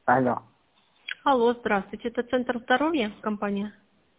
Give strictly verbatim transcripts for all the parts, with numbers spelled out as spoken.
Алло. Алло, здравствуйте. Это Центр здоровья, компания?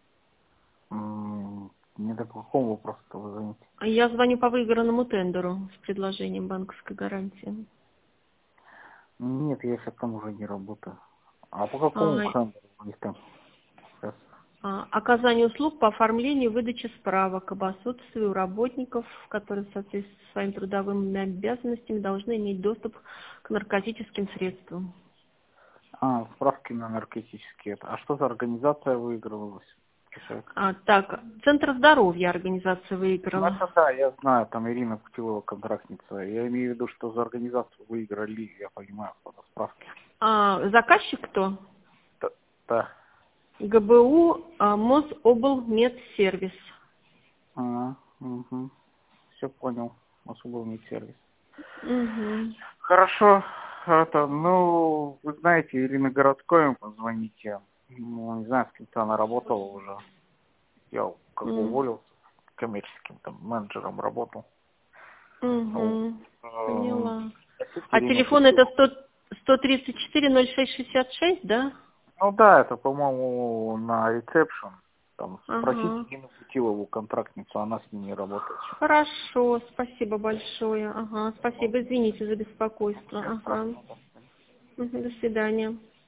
М, Не до какого вопроса-то вы звоните? Я звоню по выигранному тендеру с предложением банковской гарантии. Нет, я сейчас там уже не работаю. А по какому А, хендлу у них там сейчас? а, Оказание услуг по оформлению и выдаче справок об отсутствии у работников, которые в соответствии со своими трудовыми обязанностями должны иметь доступ к наркотическим средствам. А, справки на наркотические. А что за организация выигрывалась? Кишек. А, так, Центр здоровья организация Ну, выиграла. это да, я знаю, там Ирина Путилова, контрактница. Я имею в виду, что за организацию выиграли, я понимаю, по справке. А, заказчик кто? Да, да. ГБУ а, Мособлмедсервис. А, угу. Все понял. Особый сервис. Угу. Хорошо. Это, ну, вы знаете, Ирина Городская, позвоните. Ну, не знаю, с кем-то она работала уже. Я как бы Угу. уволился, коммерческим там менеджером работал. Вот. Угу. Эм, Поняла. Спросите А Ирину телефон это Путилову. сто, сто тридцать четыре ноль шесть шестьдесят шесть, да? Ну да, это, по-моему, на ресепшн. Там спросите Ага. Ирину Путилову, контрактницу, она с ними работает. Хорошо, спасибо большое. Ага, Вот. спасибо, извините за беспокойство. Ничего Ага. страшного. Мгм, до свидания.